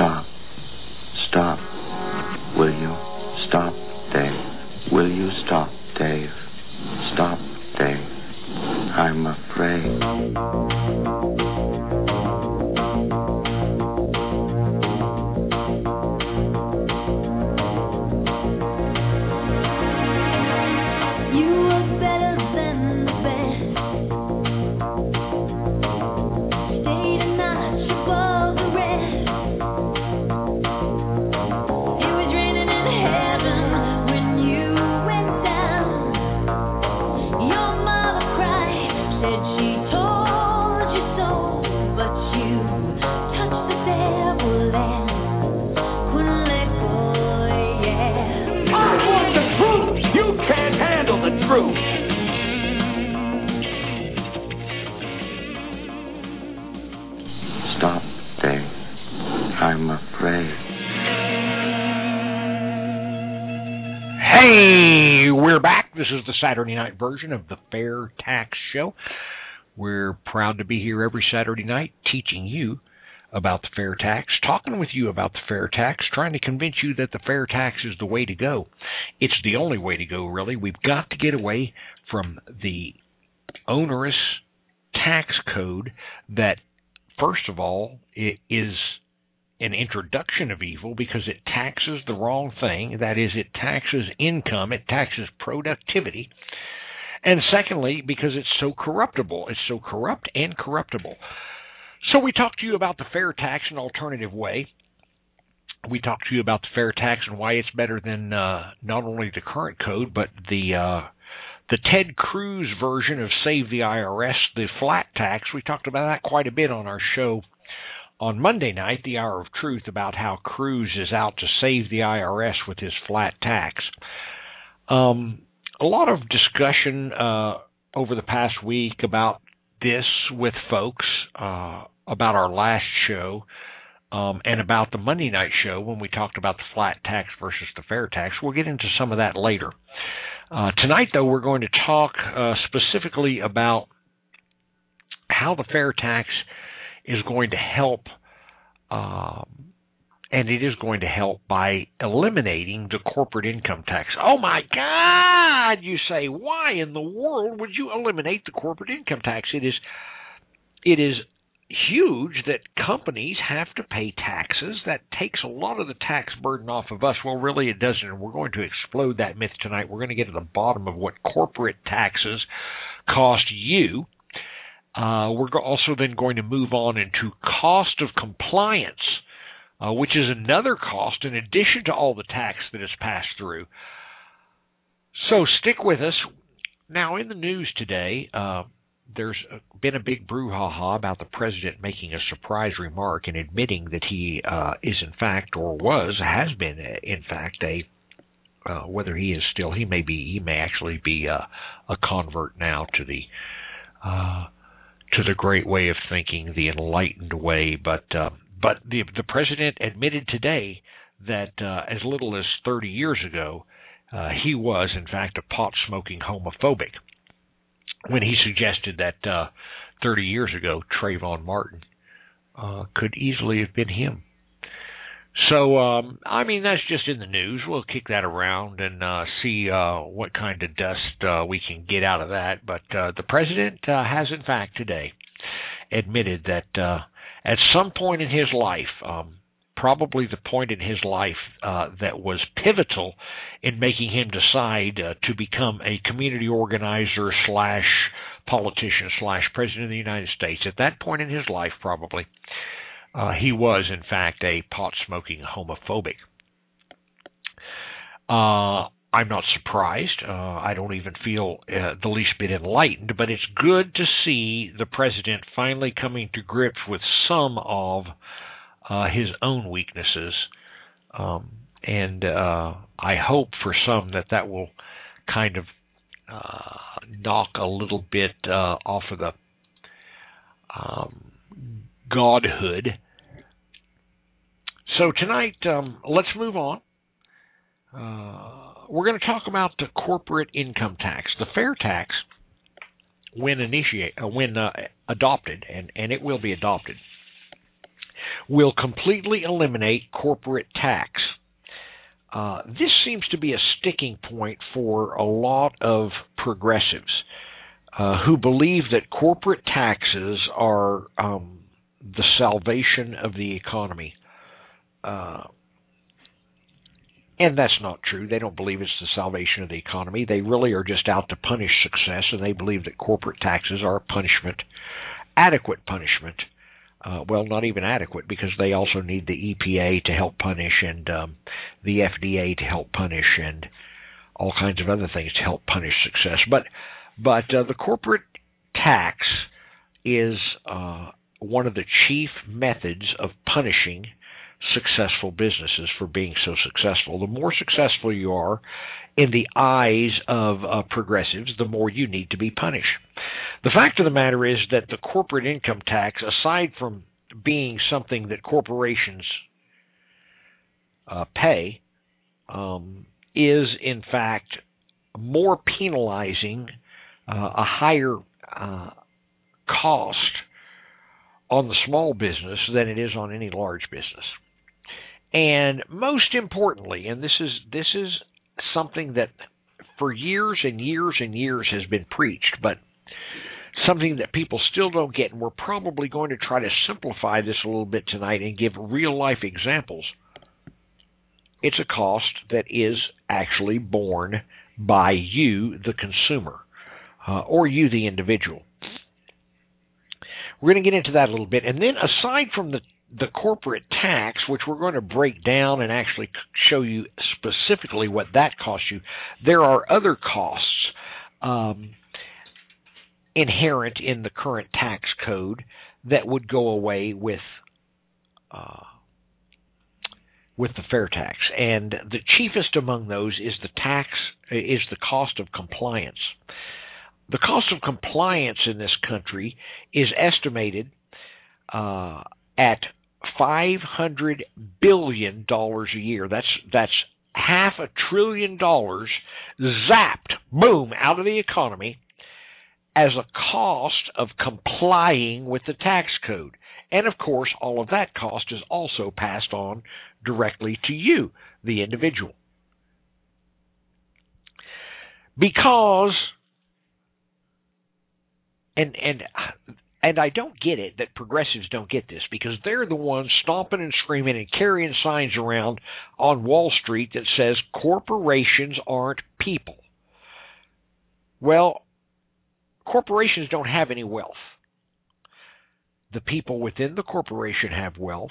Stop. Stop. Will you stop, Dave? Will you stop, Dave? Stop, Dave. I'm afraid. Stop, Dave. I'm afraid. Hey, we're back. This is the Saturday night version of the Fair Tax Show. We're proud to be here every Saturday night teaching you about the fair tax, talking with you about the fair tax, trying to convince you that the fair tax is the way to go. It's the only way to go, really. We've got to get away from the onerous tax code that, first of all, it is an introduction of evil because it taxes the wrong thing. That is, it taxes income, it taxes productivity. And secondly, because it's so corruptible. It's so corrupt and corruptible. So we talked to you about the fair tax, an alternative way. We talked to you about the fair tax and why it's better than not only the current code, but the Ted Cruz version of Save the IRS, the flat tax. We talked about that quite a bit on our show on Monday night, the Hour of Truth, about how Cruz is out to save the IRS with his flat tax. A lot of discussion over the past week about this with folks, about our last show, and about the Monday night show when we talked about the flat tax versus the fair tax. We'll get into some of that later. Tonight, though, we're going to talk specifically about how the fair tax is going to help, and it is going to help by eliminating the corporate income tax. Oh, my God, you say, why in the world would you eliminate the corporate income tax? It is huge that companies have to pay taxes. That takes a lot of the tax burden off of us. Well, really, it doesn't, and we're going to explode that myth tonight. We're going to get to the bottom of what corporate taxes cost you. We're also then going to move on into cost of compliance, which is another cost in addition to all the tax that is passed through. So stick with us. Now, in the news today, there's been a big brouhaha about the president making a surprise remark and admitting that he is in fact, or has been in fact, whether he is still, he may actually be a convert now to the great way of thinking, the enlightened way. But the president admitted today that as little as 30 years ago, he was in fact a pot-smoking homophobic, when he suggested that 30 years ago, Trayvon Martin could easily have been him. So, I mean, that's just in the news. We'll kick that around and see what kind of dust we can get out of that. But the president has, in fact, today admitted that at some point in his life, probably the point in his life that was pivotal in making him decide to become a community organizer / politician / president of the United States. At that point in his life, probably, he was, in fact, a pot-smoking homophobic. I'm not surprised. I don't even feel the least bit enlightened, but it's good to see the president finally coming to grips with some of his own weaknesses, and I hope for some that will kind of knock a little bit off of the godhood. So tonight, let's move on. We're going to talk about the corporate income tax, the fair tax, when adopted, and it will be adopted, will completely eliminate corporate tax. This seems to be a sticking point for a lot of progressives who believe that corporate taxes are the salvation of the economy. And that's not true. They don't believe it's the salvation of the economy. They really are just out to punish success, and they believe that corporate taxes are a punishment, adequate punishment. Well, not even adequate, because they also need the EPA to help punish, and the FDA to help punish, and all kinds of other things to help punish success. But the corporate tax is one of the chief methods of punishing successful businesses for being so successful. The more successful you are in the eyes of progressives, the more you need to be punished. The fact of the matter is that the corporate income tax, aside from being something that corporations pay, is in fact more penalizing, a higher cost on the small business than it is on any large business. And most importantly, and this is something that for years and years and years has been preached, but something that people still don't get, and we're probably going to try to simplify this a little bit tonight and give real-life examples. It's a cost that is actually borne by you, the consumer, or you, the individual. We're going to get into that a little bit. And then aside from the corporate tax, which we're going to break down and actually show you specifically what that costs you, there are other costs inherent in the current tax code that would go away with the fair tax. And the chiefest among those is the cost of compliance. The cost of compliance in this country is estimated at $500 billion a year. That's $500 billion zapped, boom, out of the economy as a cost of complying with the tax code. And of course, all of that cost is also passed on directly to you, the individual. Because And I don't get it that progressives don't get this, because they're the ones stomping and screaming and carrying signs around on Wall Street that says corporations aren't people. Well, corporations don't have any wealth. The people within the corporation have wealth.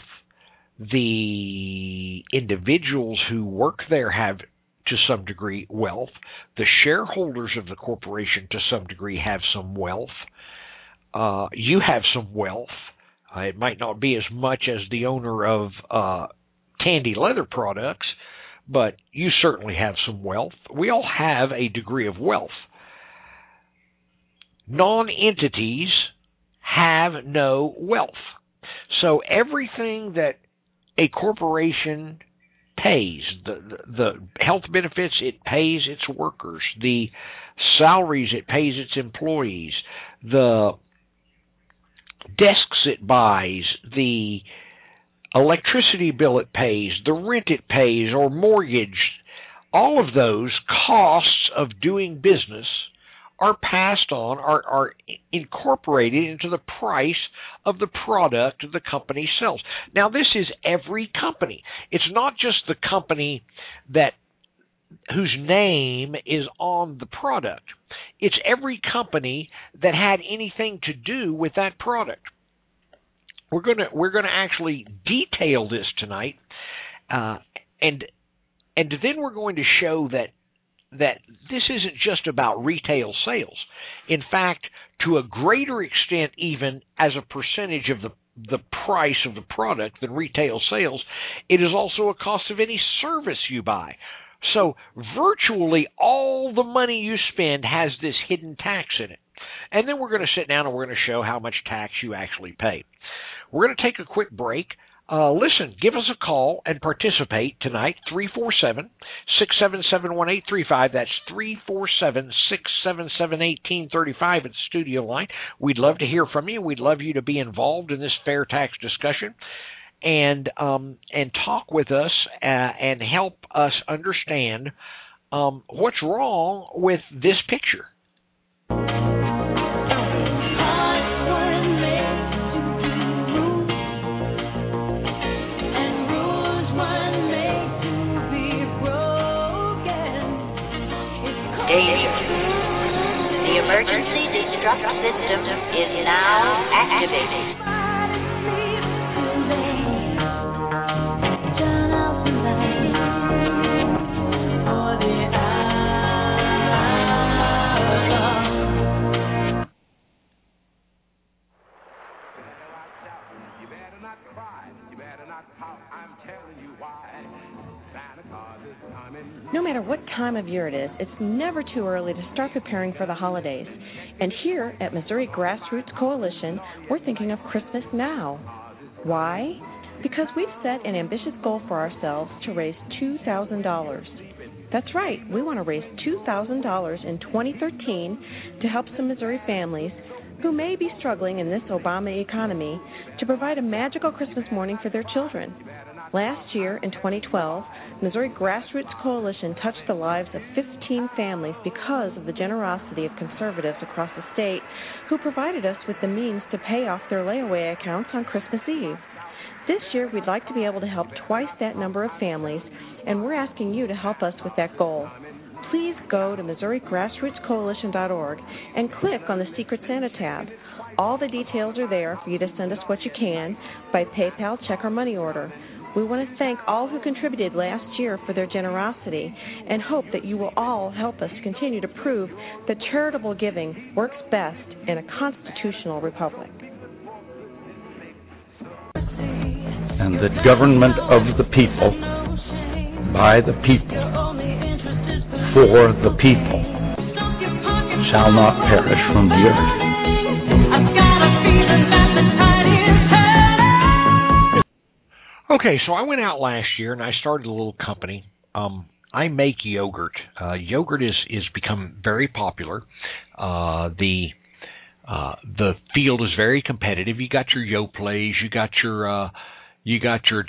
The individuals who work there have, to some degree, wealth. The shareholders of the corporation, to some degree, have some wealth. You have some wealth. It might not be as much as the owner of Tandy Leather Products, but you certainly have some wealth. We all have a degree of wealth. Non-entities have no wealth. So everything that a corporation pays, the health benefits it pays its workers, the salaries it pays its employees, the desks it buys, the electricity bill it pays, the rent it pays or mortgage, all of those costs of doing business are passed on, are incorporated into the price of the product the company sells. Now, this is every company. It's not just the company whose name is on the product. It's every company that had anything to do with that product. We're going to actually detail this tonight, and then we're going to show that this isn't just about retail sales. In fact, to a greater extent, even as a percentage of the price of the product than retail sales, it is also a cost of any service you buy. So virtually all the money you spend has this hidden tax in it. And then we're going to sit down and we're going to show how much tax you actually pay. We're going to take a quick break. Listen, give us a call and participate tonight, 347-677-1835. That's 347-677-1835 at the studio line. We'd love to hear from you. We'd love you to be involved in this fair tax discussion. and talk with us and help us understand what's wrong with this picture. Danger. The emergency destruct system is now activated. No matter what time of year it is, it's never too early to start preparing for the holidays. And here at Missouri Grassroots Coalition, we're thinking of Christmas now. Why? Because we've set an ambitious goal for ourselves to raise $2,000. That's right, we want to raise $2,000 in 2013 to help some Missouri families who may be struggling in this Obama economy to provide a magical Christmas morning for their children. Last year, in 2012, Missouri Grassroots Coalition touched the lives of 15 families because of the generosity of conservatives across the state who provided us with the means to pay off their layaway accounts on Christmas Eve. This year, we'd like to be able to help twice that number of families, and we're asking you to help us with that goal. Please go to MissouriGrassrootsCoalition.org and click on the Secret Santa tab. All the details are there for you to send us what you can by PayPal, check, or money order. We want to thank all who contributed last year for their generosity and hope that you will all help us continue to prove that charitable giving works best in a constitutional republic. And the government of the people, by the people, for the people, shall not perish from the earth. I've got a feeling that the tide is turning. Okay, so I went out last year and I started a little company. I make yogurt. Yogurt is become very popular. The field is very competitive. You got your Yoplait, you got your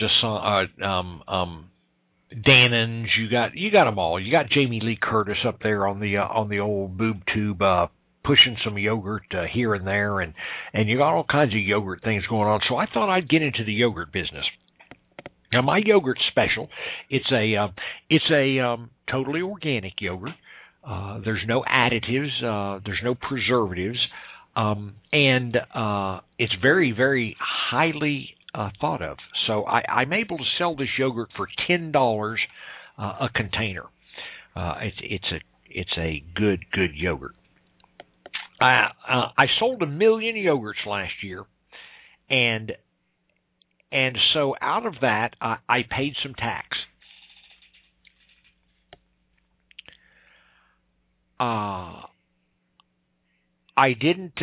Dannons, you got them all. You got Jamie Lee Curtis up there on the old boob tube pushing some yogurt here and there, and you got all kinds of yogurt things going on. So I thought I'd get into the yogurt business. Now my yogurt's special. It's a totally organic yogurt. There's no additives. There's no preservatives, and it's very, very highly thought of. So I'm able to sell this yogurt for $10 a container. It's a good yogurt. I sold 1 million yogurts last year, and so out of that, I paid some tax. I didn't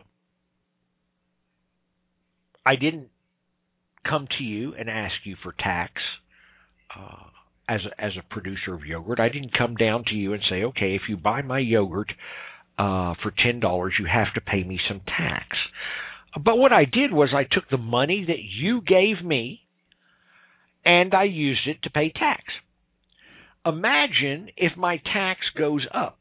come to you and ask you for tax as a producer of yogurt. I didn't come down to you and say, okay, if you buy my yogurt for $10, you have to pay me some tax. But what I did was I took the money that you gave me and I used it to pay tax. Imagine if my tax goes up.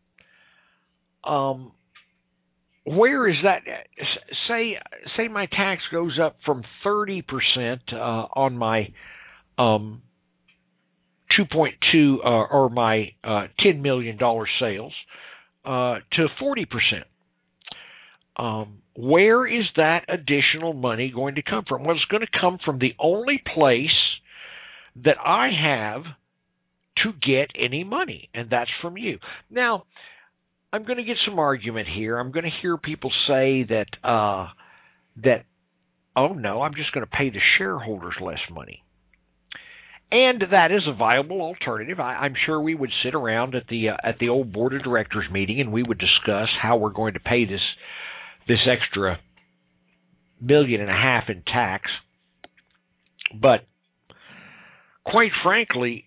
Where is that? Say my tax goes up from 30% on my 2.2 or my $10 million sales to 40%. Where is that additional money going to come from? Well, it's going to come from the only place that I have to get any money, and that's from you. Now, I'm going to get some argument here. I'm going to hear people say that, oh no, I'm just going to pay the shareholders less money. And that is a viable alternative. I'm sure we would sit around at the old board of directors meeting and we would discuss how we're going to pay this extra $1.5 million in tax. But quite frankly,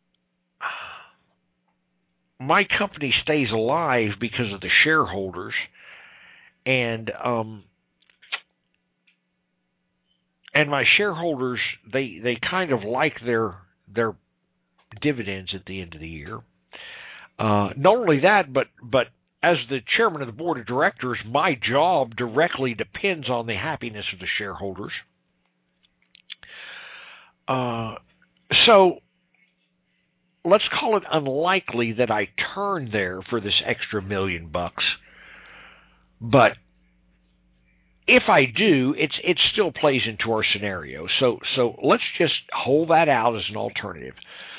my company stays alive because of the shareholders, and my shareholders, they kind of like their dividends at the end of the year. Not only that, but as the chairman of the board of directors, my job directly depends on the happiness of the shareholders. So let's call it unlikely that I turn there for this extra $1 million. But if I do, it still plays into our scenario. So let's just hold that out as an alternative.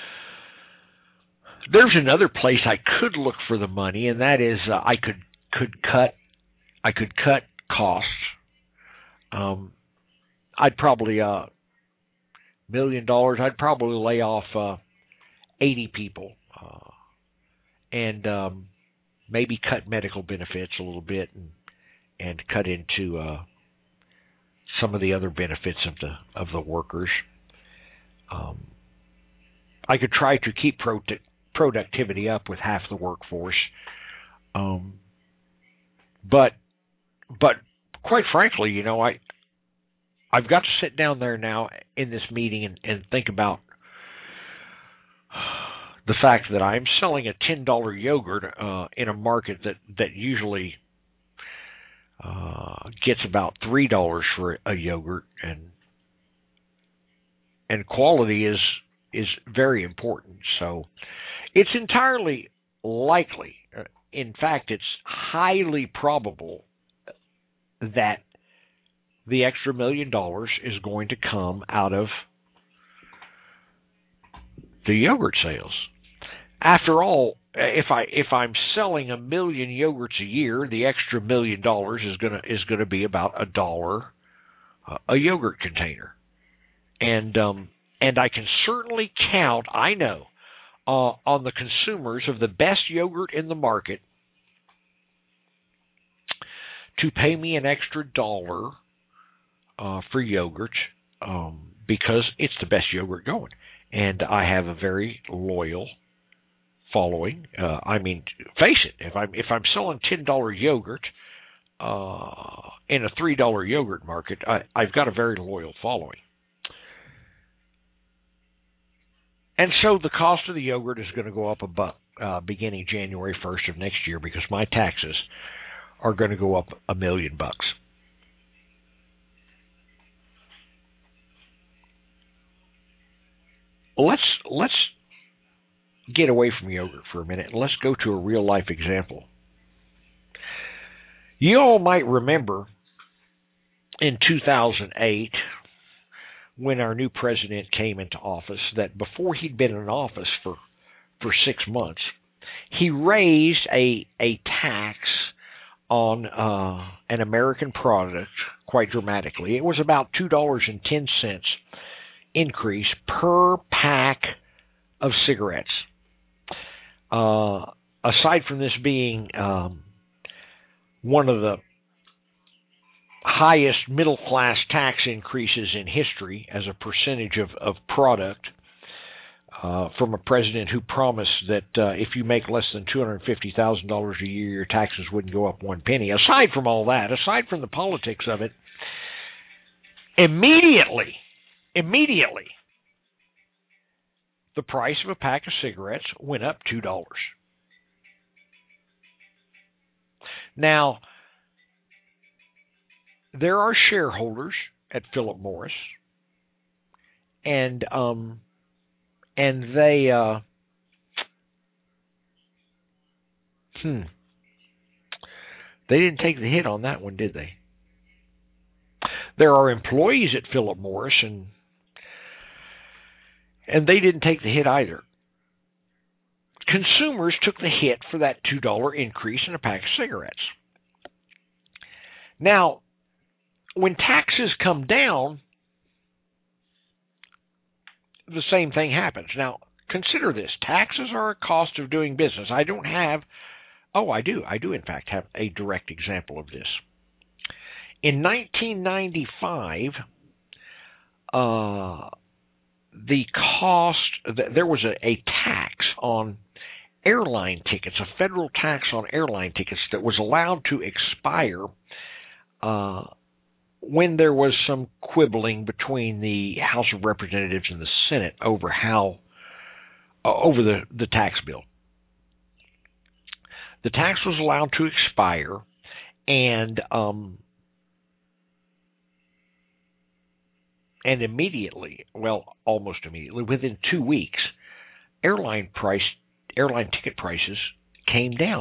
There's another place I could look for the money, and that is I could cut costs. I'd probably $1 million. I'd probably lay off 80 people, and maybe cut medical benefits a little bit, and cut into some of the other benefits of the workers. I could try to keep productivity up with half the workforce, but quite frankly, I've got to sit down there now in this meeting and think about the fact that I'm selling a $10 yogurt in a market that usually gets about $3 for a yogurt, and quality is very important. So it's entirely likely, in fact, it's highly probable that the extra $1 million is going to come out of the yogurt sales. After all, if I'm selling 1 million yogurts a year, the extra $1 million is gonna be about $1 a yogurt container, and I can certainly count, I know, on the consumers of the best yogurt in the market to pay me an extra $1 for yogurt, because it's the best yogurt going, and I have a very loyal following. I mean, face it, if I'm selling $10 yogurt in a $3 yogurt market, I've got a very loyal following. And so the cost of the yogurt is going to go up $1 beginning January 1st of next year, because my taxes are going to go up $1 million. Let's get away from yogurt for a minute and let's go to a real life example. You all might remember in 2008, when our new president came into office, that before he'd been in office for 6 months, he raised a tax on an American product quite dramatically. It was about $2.10 increase per pack of cigarettes. Aside from this being one of the highest middle-class tax increases in history as a percentage of product, from a president who promised that if you make less than $250,000 a year, your taxes wouldn't go up 1 penny. Aside from all that, aside from the politics of it, immediately, the price of a pack of cigarettes went up $2. Now, there are shareholders at Philip Morris, and they they didn't take the hit on that one, did they? There are employees at Philip Morris, and they didn't take the hit either. Consumers took the hit for that $2 increase in a pack of cigarettes. Now, when taxes come down, the same thing happens. Now, consider this. Taxes are a cost of doing business. I do in fact have a direct example of this. In 1995, there was a tax on airline tickets, a federal tax on airline tickets that was allowed to expire when there was some quibbling between the House of Representatives and the Senate over the tax bill. The tax was allowed to expire, and immediately, well, almost immediately, within 2 weeks, airline ticket prices came down,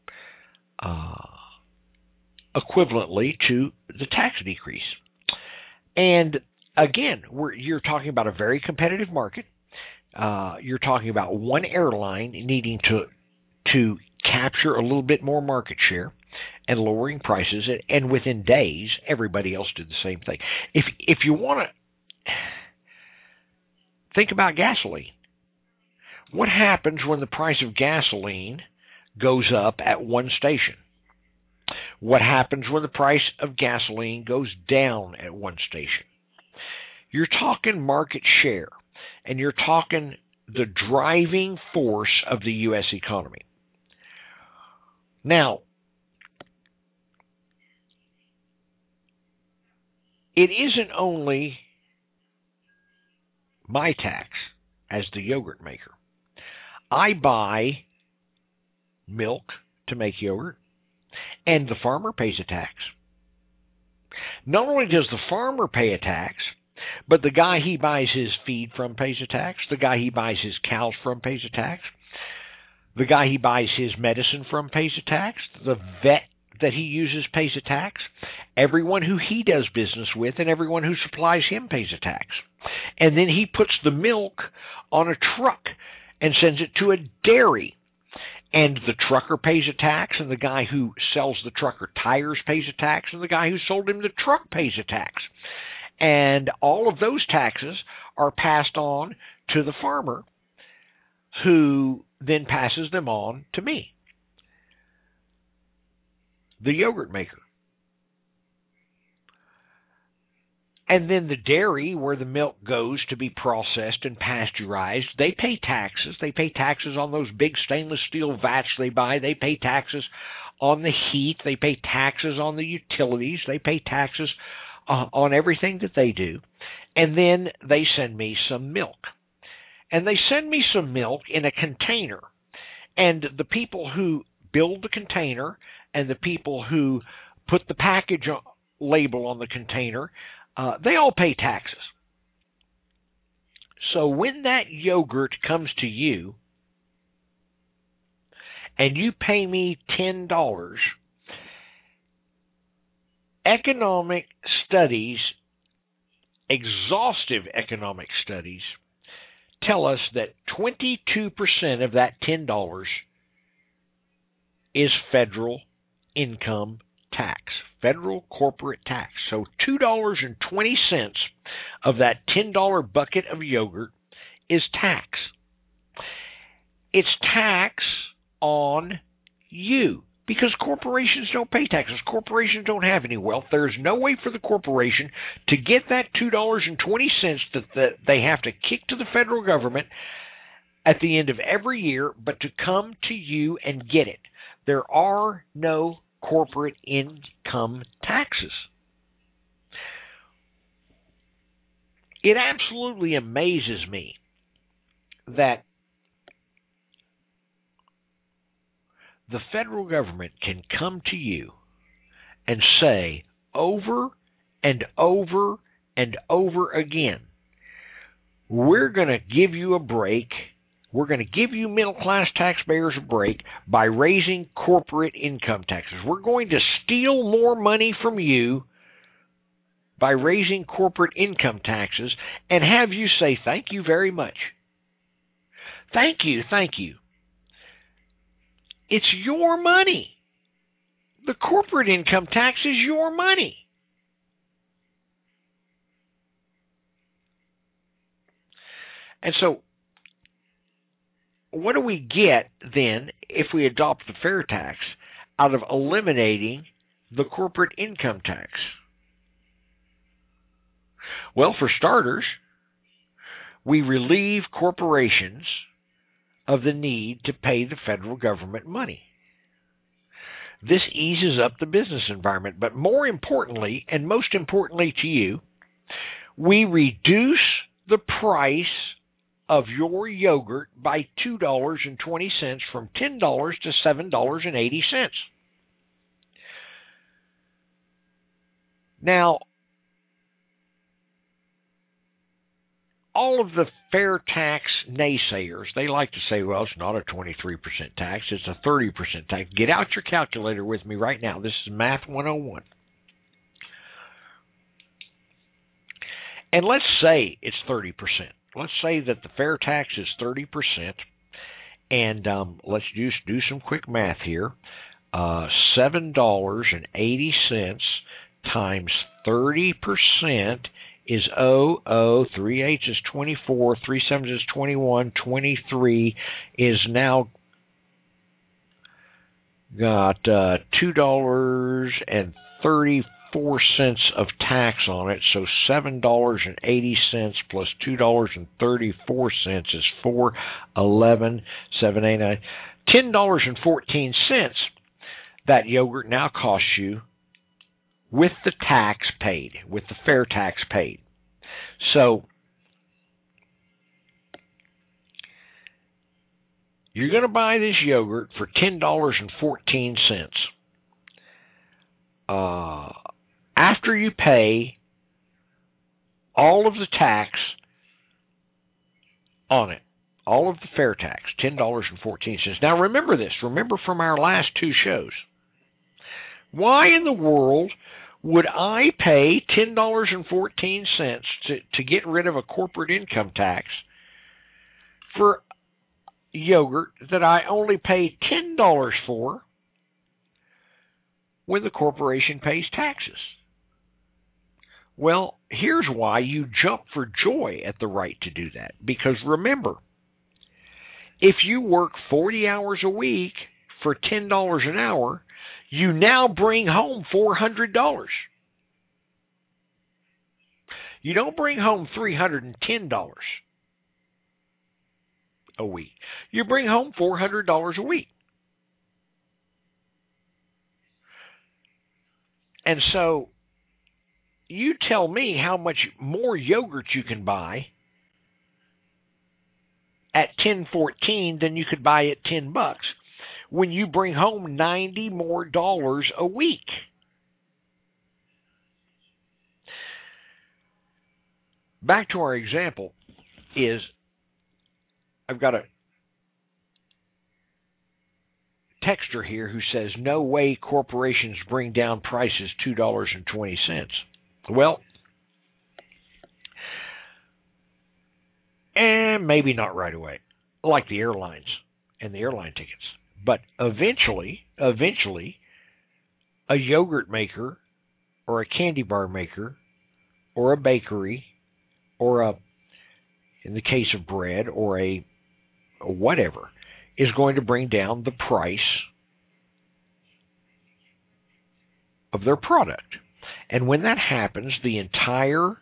equivalently to the tax decrease. And again, you're talking about a very competitive market. You're talking about one airline needing to capture a little bit more market share and lowering prices, and within days, everybody else did the same thing. If you want to think about gasoline, what happens when the price of gasoline goes up at one station? What happens when the price of gasoline goes down at one station? You're talking market share, and you're talking the driving force of the U.S. economy. Now, it isn't only my tax as the yogurt maker. I buy milk to make yogurt, and the farmer pays a tax. Not only does the farmer pay a tax, but the guy he buys his feed from pays a tax. The guy he buys his cows from pays a tax. The guy he buys his medicine from pays a tax. The vet that he uses pays a tax. Everyone who he does business with and everyone who supplies him pays a tax. And then he puts the milk on a truck and sends it to a dairy. And the trucker pays a tax, and the guy who sells the trucker tires pays a tax, and the guy who sold him the truck pays a tax. And all of those taxes are passed on to the farmer, who then passes them on to me, the yogurt maker. And then the dairy, where the milk goes to be processed and pasteurized, they pay taxes. They pay taxes on those big stainless steel vats they buy. They pay taxes on the heat. They pay taxes on the utilities. They pay taxes on everything that they do. And then they send me some milk. And they send me some milk in a container. And the people who build the container and the people who put the package label on the container, they all pay taxes. So when that yogurt comes to you and you pay me $10, economic studies, exhaustive economic studies, tell us that 22% of that $10 is federal income tax. Federal corporate tax. So $2.20 of that $10 bucket of yogurt is tax. It's tax on you, because corporations don't pay taxes. Corporations don't have any wealth. There's no way for the corporation to get that $2.20 that they have to kick to the federal government at the end of every year, but to come to you and get it. There are no corporate income taxes. It absolutely amazes me that the federal government can come to you and say over and over and over again, we're going to give you a break. We're going to give you middle-class taxpayers a break by raising corporate income taxes. We're going to steal more money from you by raising corporate income taxes and have you say, thank you very much. Thank you, thank you. It's your money. The corporate income tax is your money. And so, what do we get then if we adopt the fair tax out of eliminating the corporate income tax? Well, for starters, we relieve corporations of the need to pay the federal government money. This eases up the business environment. But more importantly, and most importantly to you, we reduce the price of your yogurt by $2.20 from $10 to $7.80. Now, all of the fair tax naysayers, they like to say, well, it's not a 23% tax, it's a 30% tax. Get out your calculator with me right now. This is Math 101. And let's say it's 30%. Let's say that the fair tax is 30%. And let's just do some quick math here. $7.80 times 30% is 3 8 is 24, 3 7 is 21, 23 is now got $2.34 of tax on it. So $7.80 plus $2.34 is $4.11, 7 8 9, $10.14. That yogurt now costs you with the tax paid, with the fair tax paid. So you're going to buy this yogurt for $10.14. After you pay all of the tax on it, all of the fair tax, $10.14. Now remember this. Remember from our last two shows. Why in the world would I pay $10.14 to get rid of a corporate income tax for yogurt that I only pay $10 for when the corporation pays taxes? Well, here's why you jump for joy at the right to do that. Because remember, if you work 40 hours a week for $10 an hour, you now bring home $400. You don't bring home $310 a week. You bring home $400 a week. And so you tell me how much more yogurt you can buy at $10.14 than you could buy at $10 when you bring home $90 more a week. Back to our example is I've got a texter here who says, no way corporations bring down prices $2.20. Well, and maybe not right away, like the airlines and the airline tickets. But eventually, a yogurt maker or a candy bar maker or a bakery or in the case of bread or a whatever, is going to bring down the price of their product. And when that happens, the entire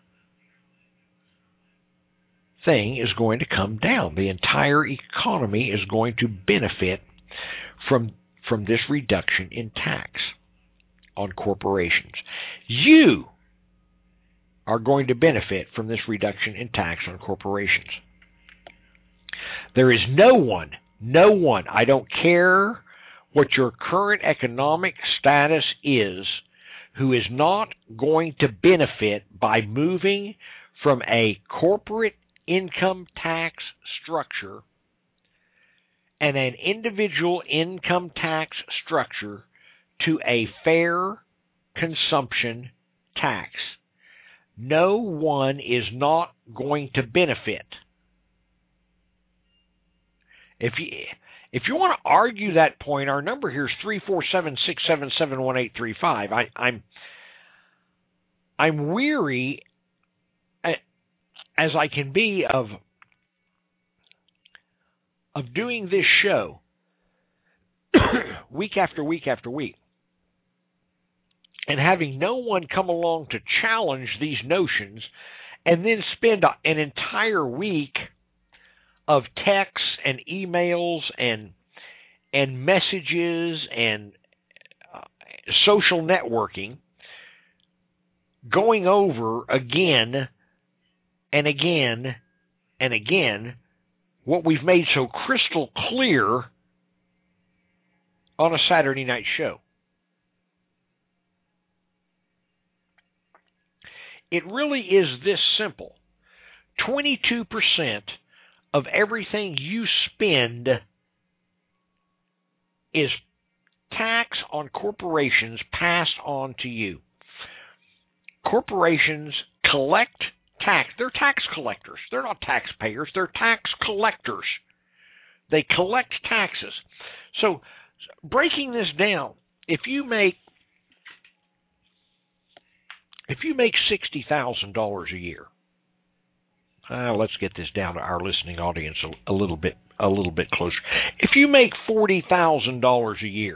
thing is going to come down. The entire economy is going to benefit from this reduction in tax on corporations. You are going to benefit from this reduction in tax on corporations. There is no one, I don't care what your current economic status is, who is not going to benefit by moving from a corporate income tax structure and an individual income tax structure to a fair consumption tax. No one is not going to benefit. If you want to argue that point, our number here is 347-677-1835. I'm weary as I can be of doing this show week after week after week and having no one come along to challenge these notions and then spend an entire week of texts and emails and messages and social networking, going over again and again and again what we've made so crystal clear on a Saturday night show. It really is this simple. 22% of everything you spend is tax on corporations passed on to you. Corporations collect tax. They're tax collectors. They're not taxpayers. They're tax collectors. They collect taxes. So, breaking this down, if you make $60,000 a year, let's get this down to our listening audience a little bit closer. If you make $40,000 a year,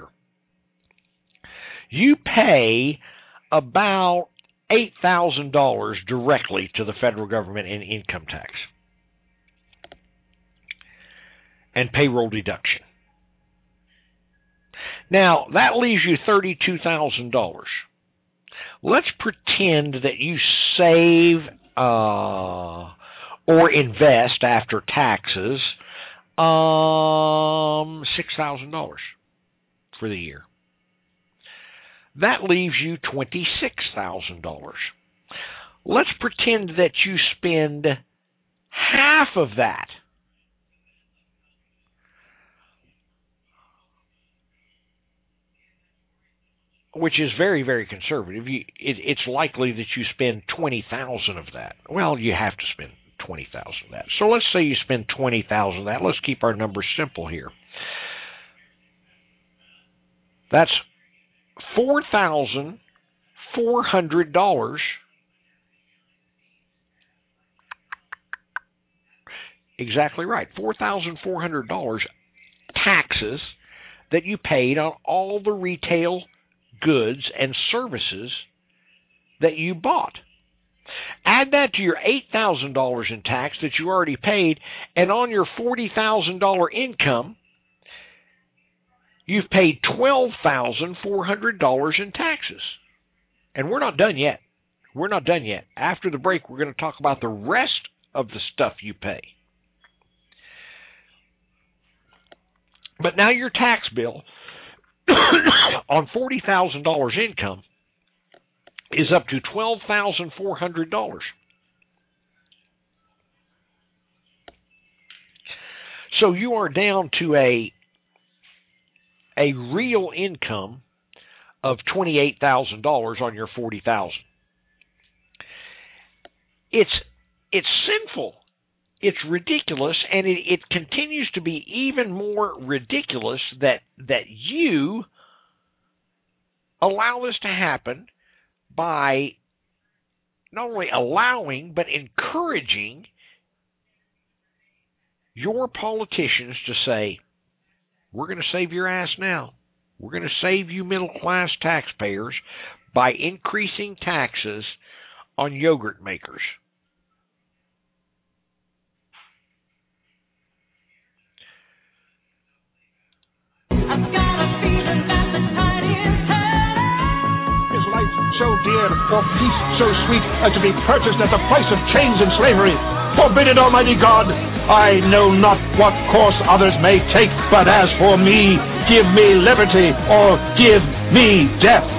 you pay about $8,000 directly to the federal government in income tax and payroll deduction. Now, that leaves you $32,000. Let's pretend that you save or invest after taxes $6,000 for the year. That leaves you $26,000. Let's pretend that you spend half of that which is very, very conservative. It's likely that you spend $20,000 of that. Well, you have to spend $20,000 of that. So let's say you spend $20,000 of that. Let's keep our numbers simple here. That's $4,400. Exactly right. $4,400 taxes that you paid on all the retail goods and services that you bought. Add that to your $8,000 in tax that you already paid, and on your $40,000 income, you've paid $12,400 in taxes. And we're not done yet. We're not done yet. After the break, we're going to talk about the rest of the stuff you pay. But now your tax bill on $40,000 income is up to $12,400. So you are down to a real income of $28,000 on your $40,000. It's sinful. It's ridiculous, and it continues to be even more ridiculous that you allow this to happen by not only allowing but encouraging your politicians to say, we're going to save your ass now. We're going to save you middle-class taxpayers by increasing taxes on yogurt makers. So dear, for peace so sweet, as to be purchased at the price of chains and slavery. Forbid it, Almighty God. I know not what course others may take, but as for me, give me liberty or give me death.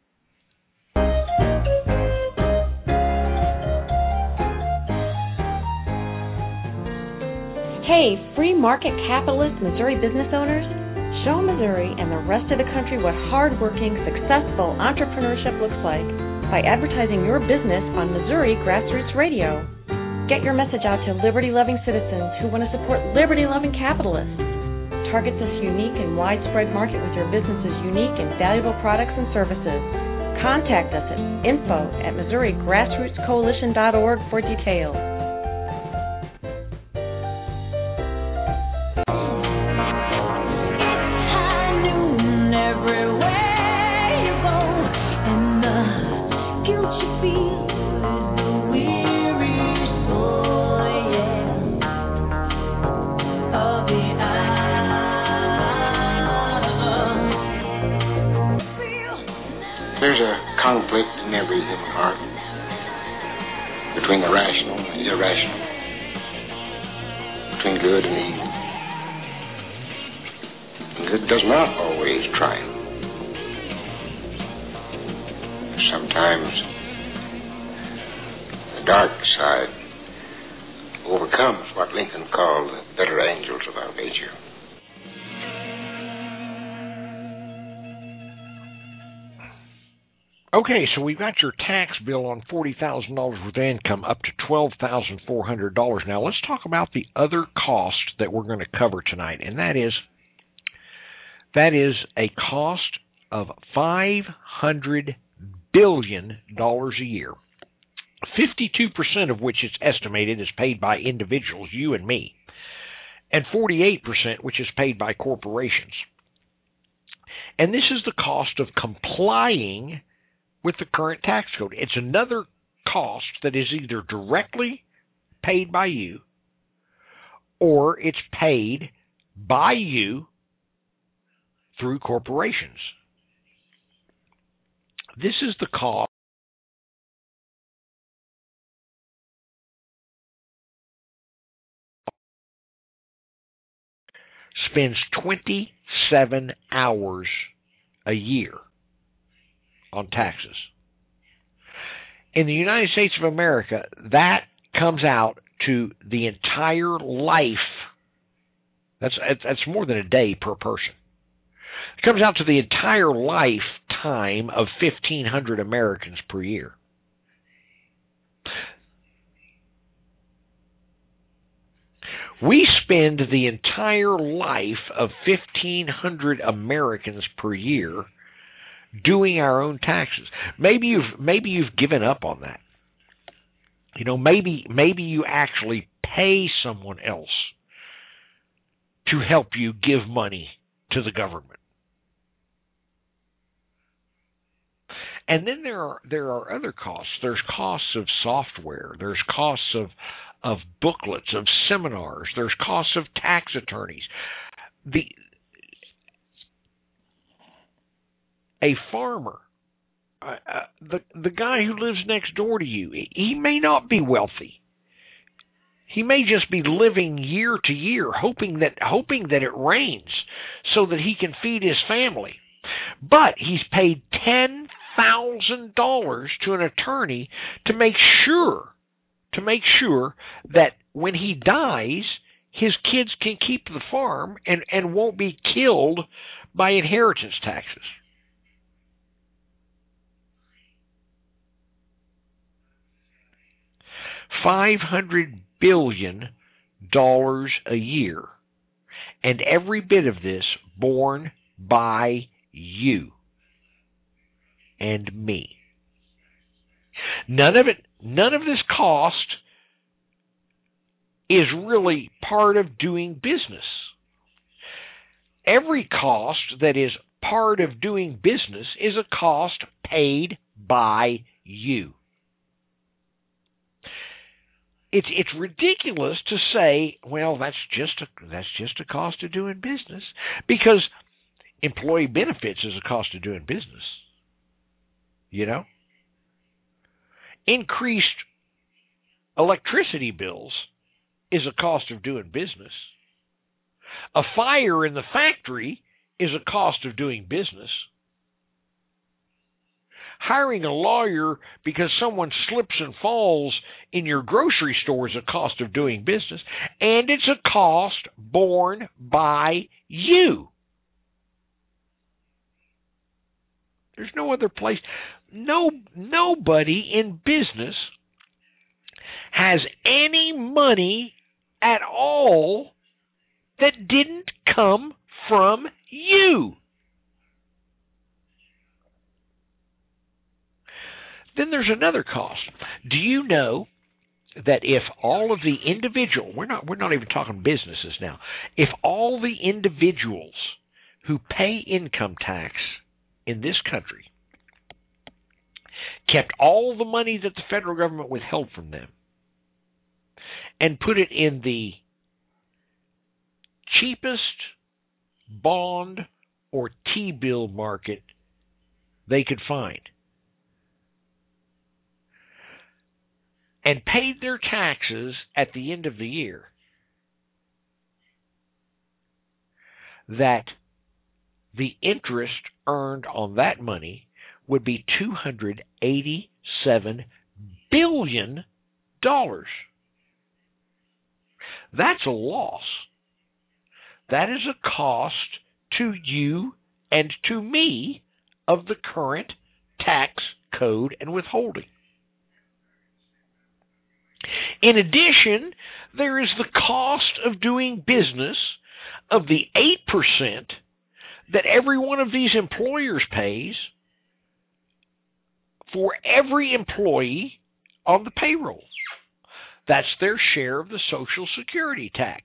Hey, free market capitalist Missouri business owners. Show Missouri and the rest of the country what hardworking, successful entrepreneurship looks like by advertising your business on Missouri Grassroots Radio. Get your message out to liberty-loving citizens who want to support liberty-loving capitalists. Target this unique and widespread market with your business's unique and valuable products and services. Contact us at info@MissouriGrassrootsCoalition.org for details. conflict in every human heart between the rational and the irrational, between good and evil. And good does not always triumph. Sometimes the dark side overcomes what Lincoln called the better angels of our nature. Okay, so we've got your tax bill on $40,000 worth of income up to $12,400. Now let's talk about the other cost that we're going to cover tonight, and that is a cost of $500 billion a year. 52% of which is estimated is paid by individuals, you and me, and 48% which is paid by corporations. And this is the cost of complying with the current tax code. It's another cost that is either directly paid by you or it's paid by you through corporations. This is the cost spends 27 hours a year on taxes. In the United States of America, that comes out to the entire life. That's more than a day per person. It comes out to the entire lifetime of 1,500 Americans per year. We spend the entire life of 1,500 Americans per year doing our own taxes. Maybe you've given up on that. You know, maybe you actually pay someone else to help you give money to the government. And then there are other costs. There's costs of software. There's costs of booklets, of seminars. There's costs of tax attorneys. A farmer, the guy who lives next door to you, he may not be wealthy. He may just be living year to year, hoping that it rains so that he can feed his family. But he's paid $10,000 to an attorney to make sure that when he dies, his kids can keep the farm and won't be killed by inheritance taxes. $500 billion a year, and every bit of this borne by you and me. None of this cost is really part of doing business. Every cost that is part of doing business is a cost paid by you. It's ridiculous to say, well, that's just a cost of doing business, because employee benefits is a cost of doing business. You know? Increased electricity bills is a cost of doing business. A fire in the factory is a cost of doing business. Hiring a lawyer because someone slips and falls in your grocery store is a cost of doing business, and it's a cost borne by you. There's no other place. Nobody in business has any money at all that didn't come from you. Then there's another cost. Do you know that if all of the individual, we're not even talking businesses now, if all the individuals who pay income tax in this country kept all the money that the federal government withheld from them and put it in the cheapest bond or T-bill market they could find, and paid their taxes at the end of the year, that the interest earned on that money would be $287 billion. That's a loss. That is a cost to you and to me of the current tax code and withholding. In addition, there is the cost of doing business of the 8% that every one of these employers pays for every employee on the payroll. That's their share of the Social Security tax.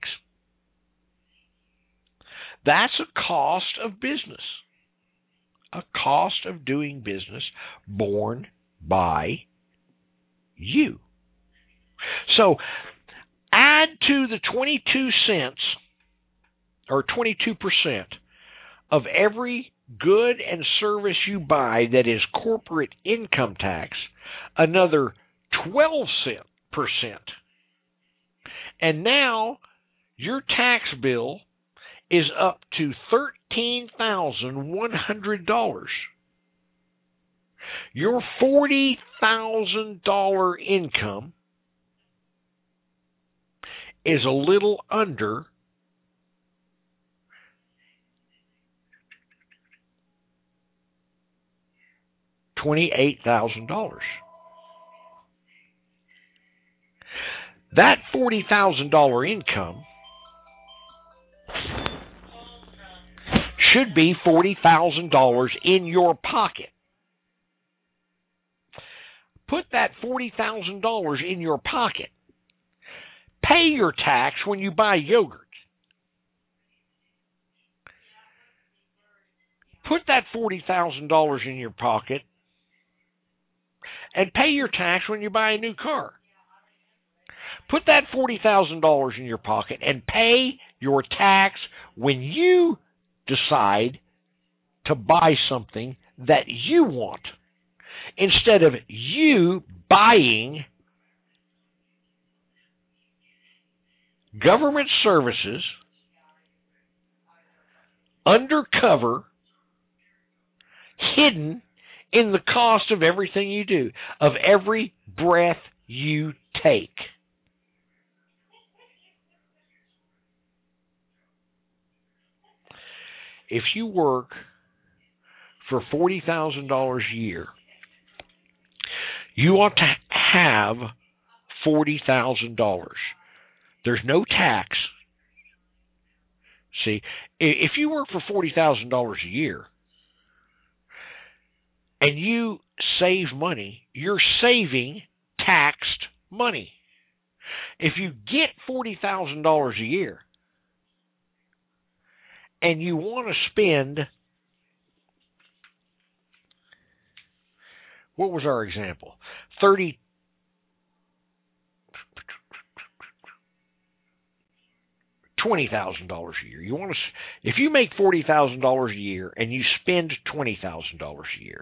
That's a cost of business, a cost of doing business borne by you. So add to the 22 cents or 22% of every good and service you buy that is corporate income tax, another 12%. And now your tax bill is up to $13,100. Your $40,000 income is a little under $28,000. That $40,000 income should be $40,000 in your pocket. Put that $40,000 in your pocket. Pay your tax when you buy yogurt. Put that $40,000 in your pocket and pay your tax when you buy a new car. Put that $40,000 in your pocket and pay your tax when you decide to buy something that you want, instead of you buying government services undercover, hidden in the cost of everything you do, of every breath you take. If you work for $40,000 a year, you ought to have $40,000. There's no tax. See, if you work for $40,000 a year and you save money, you're saving taxed money. If you get $40,000 a year and you want to spend, what was our example? $20,000 a year. You want to, if you make $40,000 a year and you spend $20,000 a year,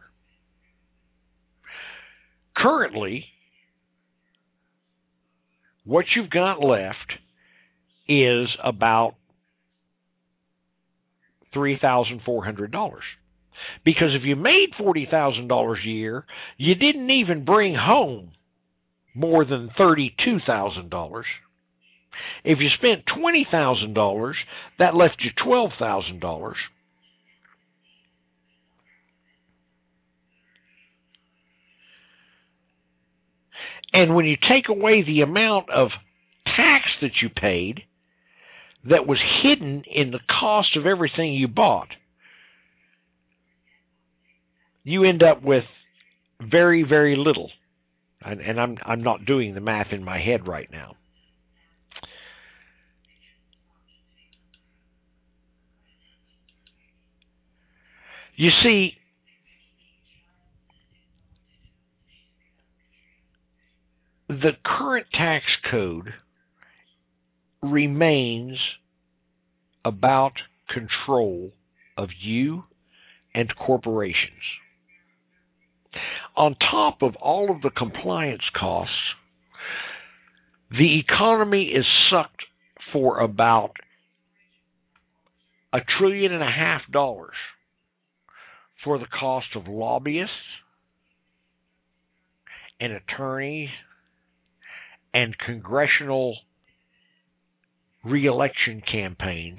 currently, what you've got left is about $3,400. Because if you made $40,000 a year, you didn't even bring home more than $32,000. If you spent $20,000, that left you $12,000. And when you take away the amount of tax that you paid that was hidden in the cost of everything you bought, you end up with very, very little. And I'm not doing the math in my head right now. You see, the current tax code remains about control of you and corporations. On top of all of the compliance costs The economy is sucked for about $1.5 trillion for the cost of lobbyists and attorneys and congressional re-election campaigns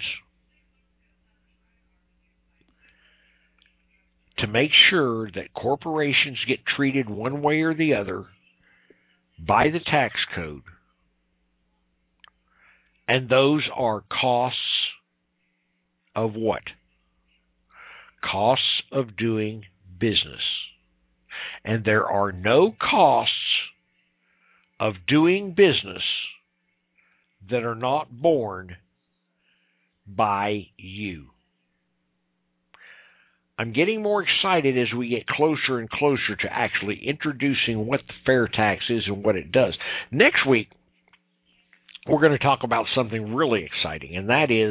to make sure that corporations get treated one way or the other by the tax code. And those are costs of what? Costs of doing business. And there are no costs of doing business that are not borne by you. I'm getting more excited as we get closer and closer to actually introducing what the fair tax is and what it does. Next week, we're going to talk about something really exciting, and that is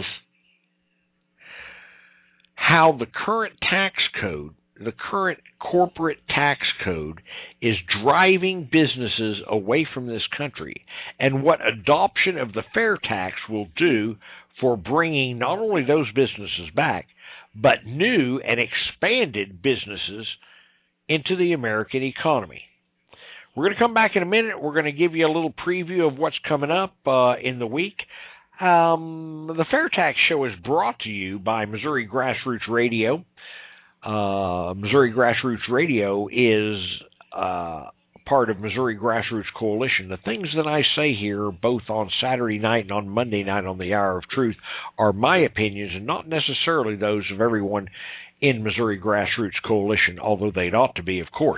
how the current tax code, the current corporate tax code, is driving businesses away from this country, and what adoption of the fair tax will do for bringing not only those businesses back, but new and expanded businesses into the American economy. We're going to come back in a minute. We're going to give you a little preview of what's coming up in the week. The Fair Tax Show is brought to you by Missouri Grassroots Radio. Missouri Grassroots Radio is part of Missouri Grassroots Coalition. The things that I say here, both on Saturday night and on Monday night on the Hour of Truth, are my opinions and not necessarily those of everyone in Missouri Grassroots Coalition, although they'd ought to be, of course.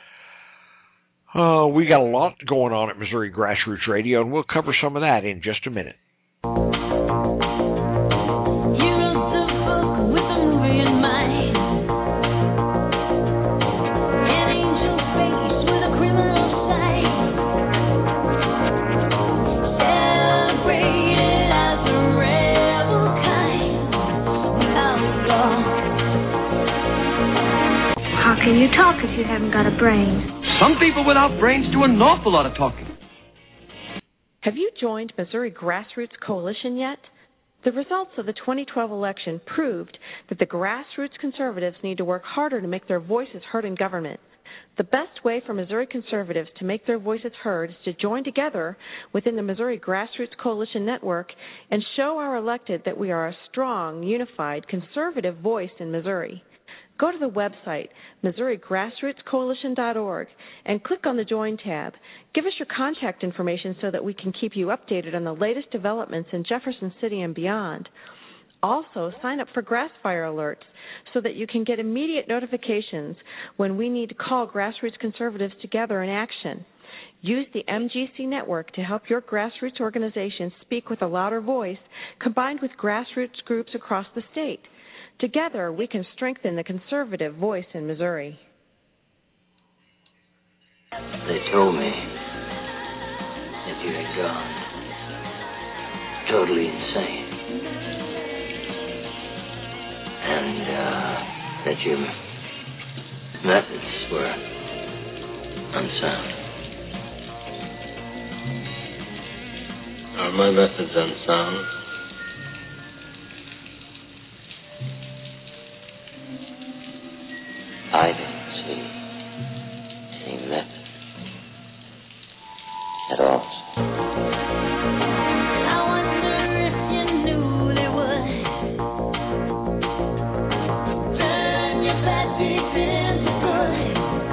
We got a lot going on at Missouri Grassroots Radio, and we'll cover some of that in just a minute. How can you talk if you haven't got a brain? Some people without brains do an awful lot of talking. Have you joined Missouri Grassroots Coalition yet? The results of the 2012 election proved that the grassroots conservatives need to work harder to make their voices heard in government. The best way for Missouri conservatives to make their voices heard is to join together within the Missouri Grassroots Coalition Network and show our elected that we are a strong, unified, conservative voice in Missouri. Go to the website, MissouriGrassrootsCoalition.org, and click on the Join tab. Give us your contact information so that we can keep you updated on the latest developments in Jefferson City and beyond. Also, sign up for Grassfire alerts so that you can get immediate notifications when we need to call grassroots conservatives together in action. Use the MGC network to help your grassroots organization speak with a louder voice, combined with grassroots groups across the state. Together, we can strengthen the conservative voice in Missouri. They told me that you had gone totally insane. And that your methods were unsound. Are my methods unsound? I don't see any method at all. I wonder if you knew they would turn your bad deeds into good,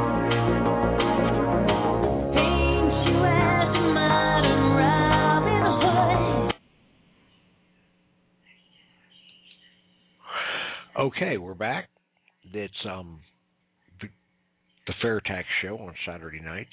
paint you as a modern Robin Hood. Okay, we're back. It's the Fair Tax Show on Saturday nights.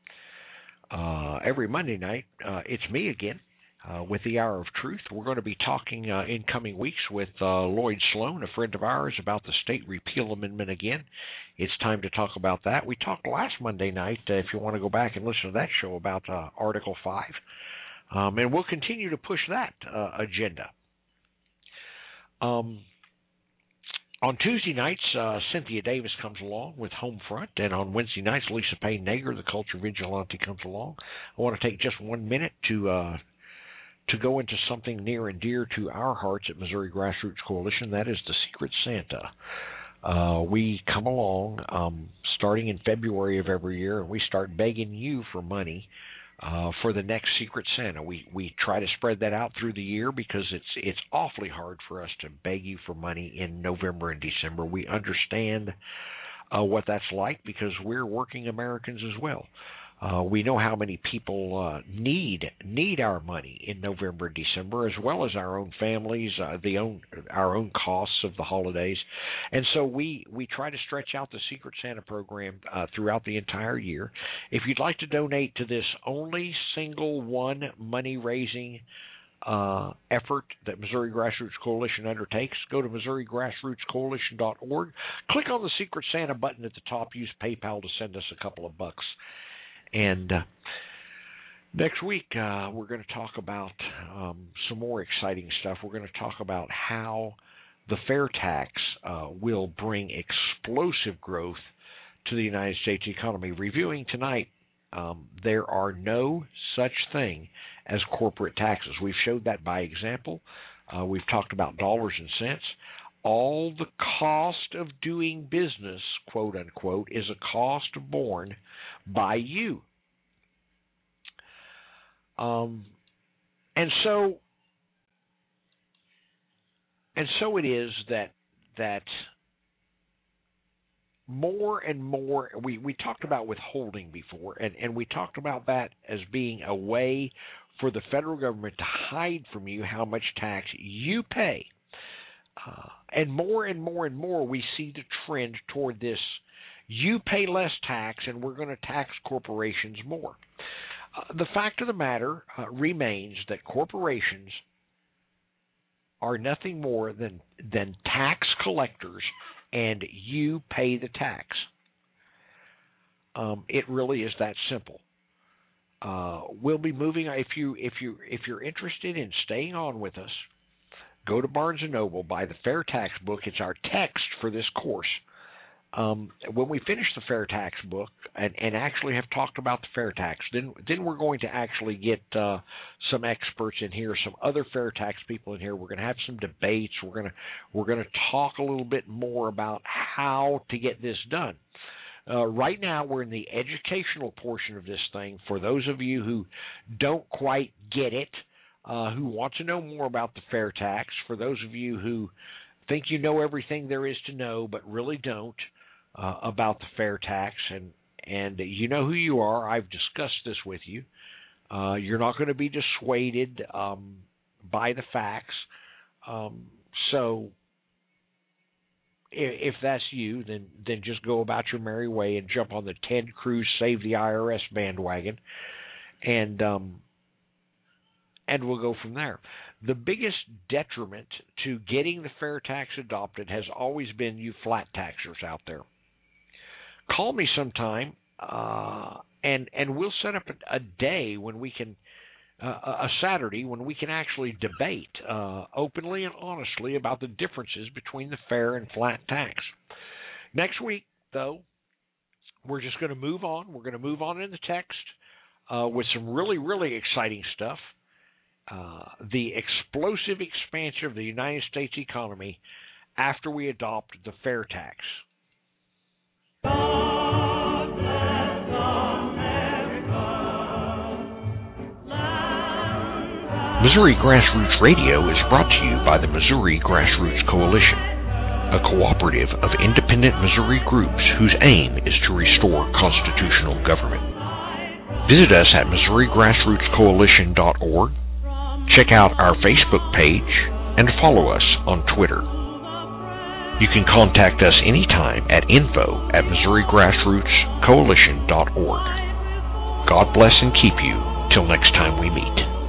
Every Monday night, it's me again with the Hour of Truth. We're going to be talking in coming weeks with Lloyd Sloan, a friend of ours, about the state repeal amendment again. It's time to talk about that. We talked last Monday night, if you want to go back and listen to that show, about Article 5. And we'll continue to push that agenda. On Tuesday nights, Cynthia Davis comes along with Homefront, and on Wednesday nights, Lisa Payne Nager, the Culture Vigilante, comes along. I want to take just 1 minute to go into something near and dear to our hearts at Missouri Grassroots Coalition. That is the Secret Santa. We come along starting in February of every year, and we start begging you for money for the next Secret Santa. We try to spread that out through the year because it's awfully hard for us to beg you for money in November and December. We understand what that's like because we're working Americans as well. We know how many people need our money in November and December, as well as our own families, our own costs of the holidays, and so we try to stretch out the Secret Santa program throughout the entire year. If you'd like to donate to this only single one money-raising effort that Missouri Grassroots Coalition undertakes, go to MissouriGrassrootsCoalition.org. Click on the Secret Santa button at the top. Use PayPal to send us a couple of bucks. And next week, we're going to talk about some more exciting stuff. We're going to talk about how the fair tax will bring explosive growth to the United States economy. Reviewing tonight, there are no such thing as corporate taxes. We've showed that by example. We've talked about dollars and cents. All the cost of doing business, quote unquote, is a cost borne by you. And so it is that more and more, we talked about withholding before, and we talked about that as being a way for the federal government to hide from you how much tax you pay. And more we see the trend toward this: you pay less tax and we're going to tax corporations more. The fact of the matter remains that corporations are nothing more than tax collectors, and you pay the tax. It really is that simple. We'll be moving. If you're interested in staying on with us, go to Barnes & Noble, buy the Fair Tax book. It's our text for this course. When we finish the Fair Tax book and actually have talked about the fair tax, then we're going to actually get some experts in here, some other fair tax people in here. We're going to have some debates. We're going to talk a little bit more about how to get this done. Right now, we're in the educational portion of this thing. For those of you who don't quite get it, who want to know more about the fair tax, for those of you who think you know everything there is to know but really don't about the fair tax, and you know who you are. I've discussed this with you. You're not going to be dissuaded by the facts. So if that's you, then just go about your merry way and jump on the Ted Cruz Save the IRS bandwagon, and we'll go from there. The biggest detriment to getting the fair tax adopted has always been you flat taxers out there. Call me sometime, and we'll set up a day when we can, a Saturday, when we can actually debate openly and honestly about the differences between the fair and flat tax. Next week, though, we're just going to move on. We're going to move on in the text with some really, really exciting stuff. The explosive expansion of the United States economy after we adopt the fair tax. Missouri Grassroots Radio is brought to you by the Missouri Grassroots Coalition, a cooperative of independent Missouri groups whose aim is to restore constitutional government. Visit us at MissouriGrassrootsCoalition.org. Check out our Facebook page and follow us on Twitter. You can contact us anytime at info@MissouriGrassrootsCoalition.org. God bless and keep you till next time we meet.